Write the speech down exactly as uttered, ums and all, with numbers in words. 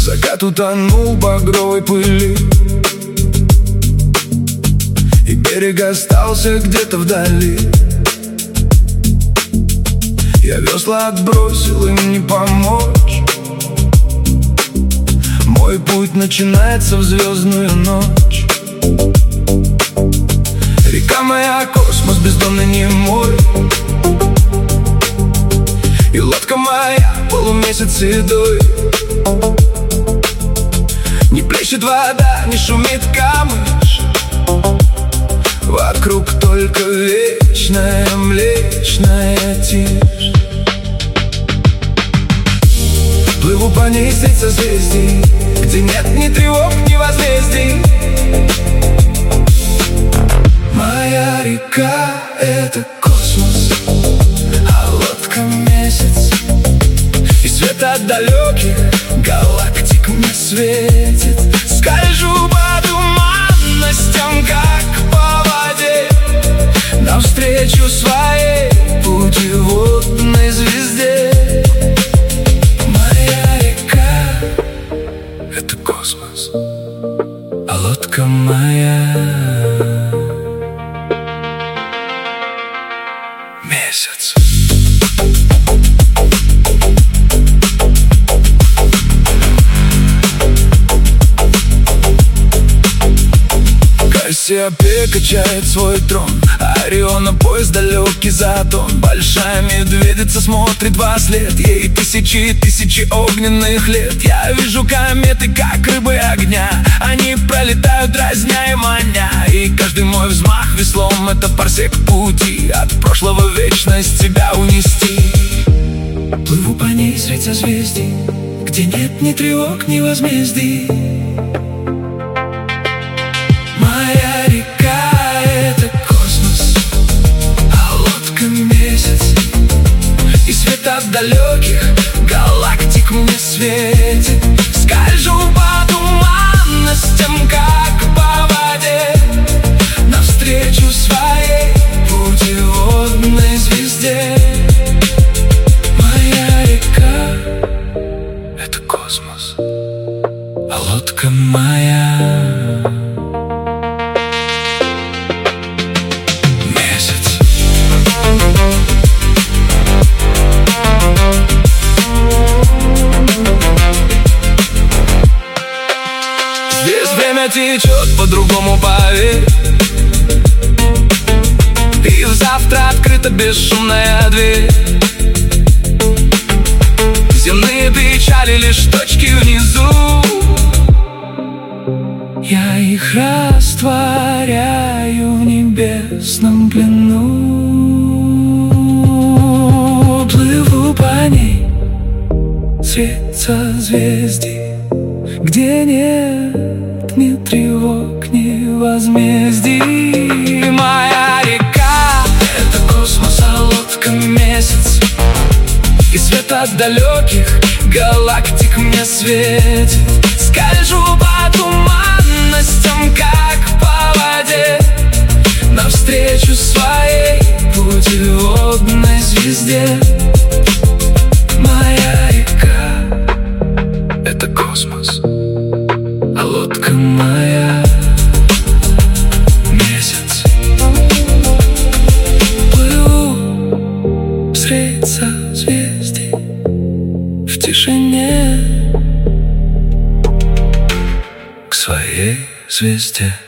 Закат утонул в багровой пыли, и берег остался где-то вдали. Я весла отбросил, им не помочь. Мой путь начинается в звездную ночь. Река моя, космос, бездонный не мой. И лодка моя, полумесяц седой. Не плещет вода, не шумит камыш. Вокруг только вечная млечная тишь. Плыву по ней средь созвездий, где нет ни тревог, ни возмездий. Моя река — это космос, а лодка — месяц. И свет от далеких галактик мне светит. Скольжу по туманностям, как по воде, навстречу своей путеводной звезде. Моя река — это космос, а лодка моя — месяц. Кассиопея качает свой трон, Ориона пояс далекий затон. Большая медведица смотрит во след, ей тысячи тысячи огненных лет. Я вижу кометы, как рыбы огня, они пролетают, дразня и маня. И каждый мой взмах веслом — это парсек пути, от прошлого в вечность тебя унести. Плыву по ней средь созвездий, где нет ни тревог, ни возмездий. Моя река — это космос, а лодка — месяц. И свет от далеких галактик мне светит. Скольжу по туманностям, как по воде, навстречу своей путеводной звезде. Моя река — это космос, а лодка моя месяц. Здесь время течет по-другому, поверь. И в завтра открыта бесшумная дверь. Земные печали — лишь точки внизу. Я их растворяю в небесном плену. Плыву по ней средь созвездий, где нет ни тревог, ни возмездий. Моя река — это космос, а лодка — месяц. И свет от далеких галактик мне светит. Скольжу по туманностям, как по воде, навстречу своей путеводной звезде. Моя река — это космос, а лодка моя месяц. Плыву средь созвездий в тишине к своей звезде.